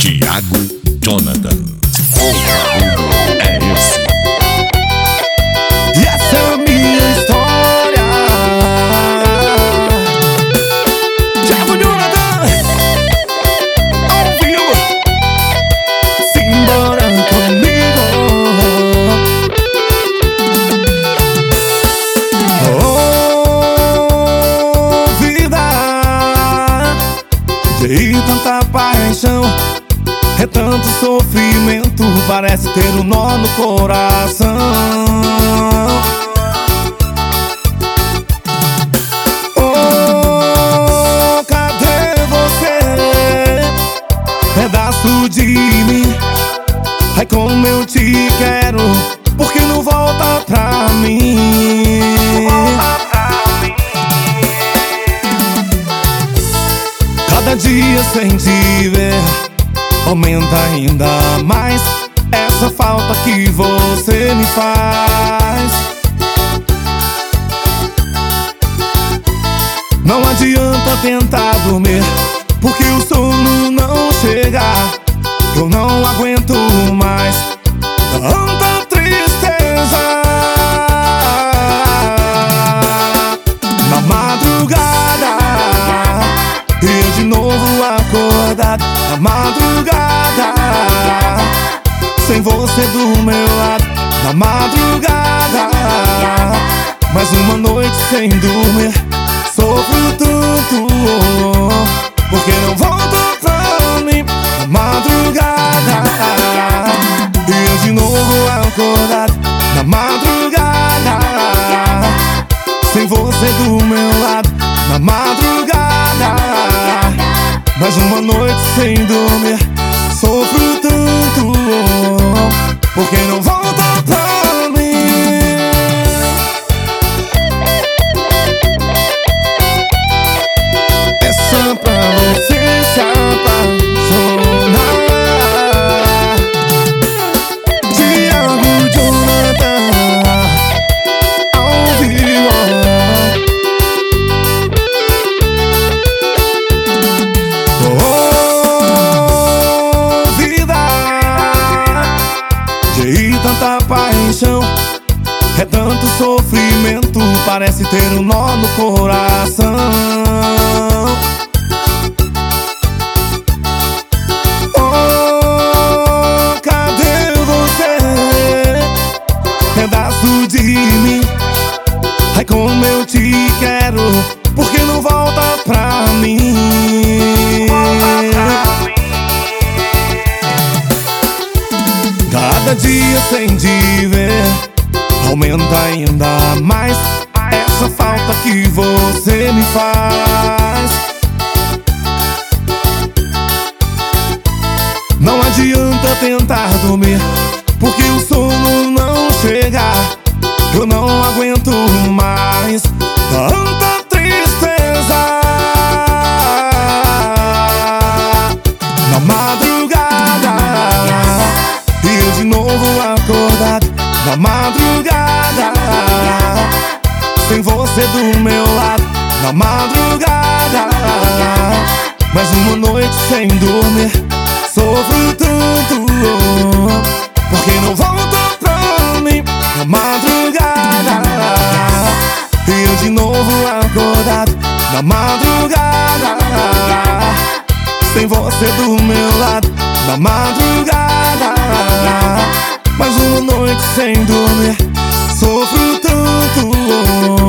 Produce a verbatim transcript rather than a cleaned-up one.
Thiago Jonathan. O barulho é esse. E essa é a minha história. Thiago Jonathan, ao vivo. Simbora comigo. Oh, vida, de tanta paixão, é tanto sofrimento, parece ter um nó no coração. Oh, cadê você? Pedaço de mim. Ai, como eu te quero, porque não volta pra mim? Cada dia sem te ver aumenta ainda mais essa falta que você me faz. Não adianta tentar dormir, porque o sono não chega. Eu não aguento mais tanta tristeza. Na madrugada, eu de novo acordado. Na madrugada, sem você do meu lado. Na madrugada, mais uma noite sem dormir. Sofro tanto, porque não volta pra mim. Na madrugada, eu de novo acordado. Na madrugada, sem você do meu lado. Na madrugada, mais uma noite sem dormir. Sofro tanto, porque não volta pra mim. Essa pra você se apaixonar. Thiago Jonathan, ao vivo. De tanta paixão, é tanto sofrimento, parece ter um nó no coração. Oh, cadê você? Pedaço de mim. Ai, como eu te quero, porque não volta pra mim? Cada dia sem te ver aumenta ainda mais essa falta que você me faz. Não adianta tentar dormir, porque o sono não chega. Eu não aguento mais tanta tristeza. Na madrugada, eu de novo acordado. Na madrugada, sem você do meu lado. Na madrugada, mais uma noite sem dormir. Sofro tanto, porque não volta pra mim. Na madrugada, eu de novo acordado. Na madrugada, sem você do meu lado. Na madrugada, mais uma noite sem dormir. Sofro tanto,